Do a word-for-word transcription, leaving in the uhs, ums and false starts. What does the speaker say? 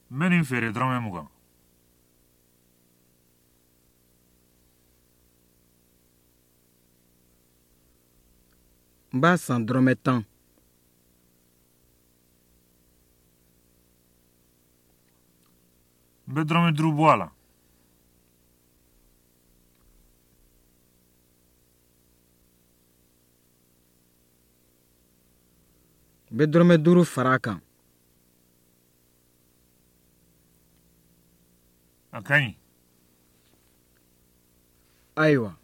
N bɛ nin feere dɔrɔmɛ mugan. N b'a san dɔrɔmɛ tan. N bɛ dɔrɔmɛ duuru bɔ a la. N bɛ dɔrɔmɛ duuru fara a kan. A ka ɲi. Ayiwa